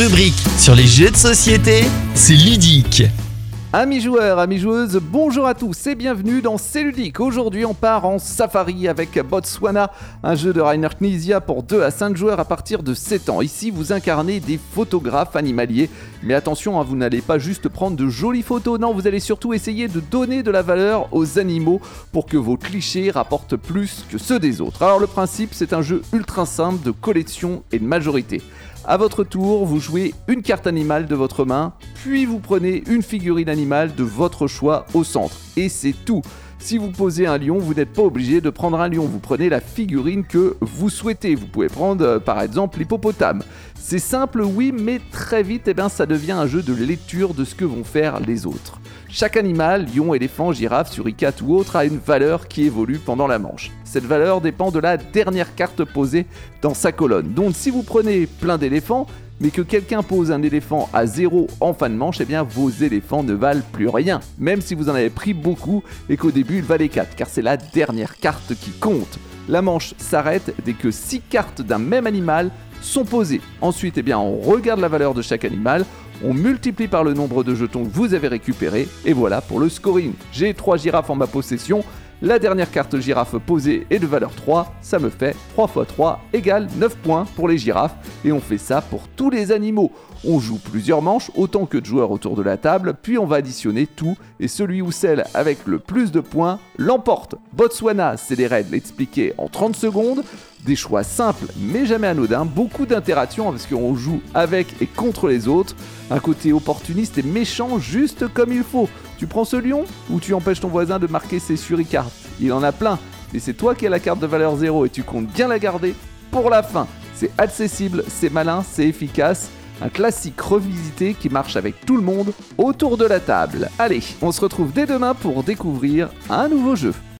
rubrique sur les jeux de société, c'est ludique. Amis joueurs, amis joueuses, bonjour à tous et bienvenue dans C'est ludique. Aujourd'hui on part en safari avec Botswana, un jeu de Reiner Knizia pour 2 à 5 joueurs à partir de 7 ans. Ici vous incarnez des photographes animaliers, mais attention, vous n'allez pas juste prendre de jolies photos, non, vous allez surtout essayer de donner de la valeur aux animaux pour que vos clichés rapportent plus que ceux des autres. Alors le principe, c'est un jeu ultra simple de collection et de majorité. À votre tour, vous jouez une carte animale de votre main, puis vous prenez une figurine animale de votre choix au centre. Et c'est tout. Si vous posez un lion, vous n'êtes pas obligé de prendre un lion, vous prenez la figurine que vous souhaitez. Vous pouvez prendre par exemple l'hippopotame. C'est simple, oui, mais très vite, ça devient un jeu de lecture de ce que vont faire les autres. Chaque animal, lion, éléphant, girafe, suricate ou autre, a une valeur qui évolue pendant la manche. Cette valeur dépend de la dernière carte posée dans sa colonne. Donc si vous prenez plein d'éléphants, mais que quelqu'un pose un éléphant à 0 en fin de manche, vos éléphants ne valent plus rien. Même si vous en avez pris beaucoup et qu'au début il valait 4, car c'est la dernière carte qui compte. La manche s'arrête dès que 6 cartes d'un même animal sont posées. Ensuite, on regarde la valeur de chaque animal, on multiplie par le nombre de jetons que vous avez récupérés, et voilà pour le scoring. J'ai 3 girafes en ma possession. La dernière carte girafe posée est de valeur 3, ça me fait 3 x 3 égale 9 points pour les girafes, et on fait ça pour tous les animaux. On joue plusieurs manches, autant que de joueurs autour de la table, puis on va additionner tout, et celui ou celle avec le plus de points l'emporte. Botswana, c'est des règles expliquées en 30 secondes, des choix simples mais jamais anodins, beaucoup d'interactions parce qu'on joue avec et contre les autres, un côté opportuniste et méchant juste comme il faut. Tu prends ce lion ou tu empêches ton voisin de marquer ses suricates? Il en a plein, mais c'est toi qui as la carte de valeur 0 et tu comptes bien la garder pour la fin. C'est accessible, c'est malin, c'est efficace. Un classique revisité qui marche avec tout le monde autour de la table. Allez, on se retrouve dès demain pour découvrir un nouveau jeu.